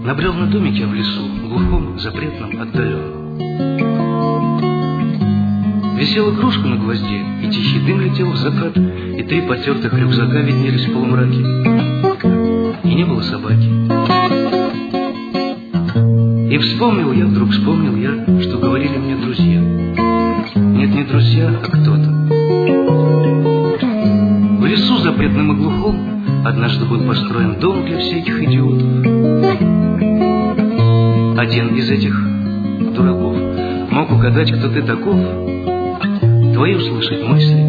Набрел на домик я в лесу, глухом, запретном, отдаленном. Висела кружка на гвозде, и тихий дым летел в закат, и 3 потертых рюкзака виднелись в полумраке, и не было собаки. И вспомнил я, что говорили мне друзья. Нет, не друзья, а кто-то. В лесу запретным и глухом однажды был построен дом для всяких идиотов. Один из этих дураков мог угадать, кто ты таков, твои услышать мысли.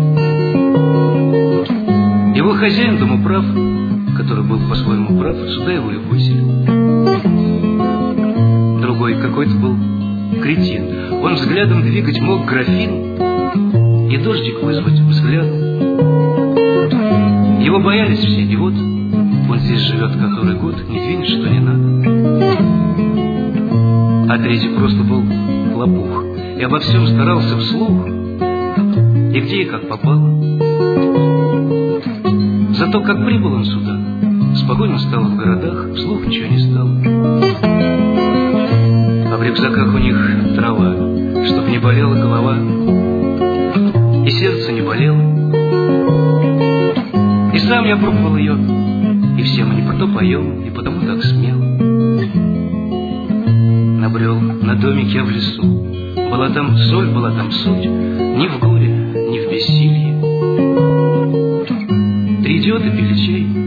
Его хозяин дома прав, который был по-своему прав, сюда его и выселил. Другой какой-то был кретин. Он взглядом двигать мог графин и дождик вызвать взглядом. Его боялись все, и вот он здесь живет который год, не двинешь, что не надо. А третий просто был лопух и обо всем старался вслух, и где и как попало. Зато как прибыл он сюда, спокойно стало в городах, вслух ничего не стало. А в рюкзаках у них трава, чтоб не болела голова, и сердце не болело. И сам я пробовал ее, и все мы не по то поем, и потому так смело. Набрел на домик я в лесу, была там соль, была там суть, ни в горе, ни в бессилье. 3 идиота пили чай,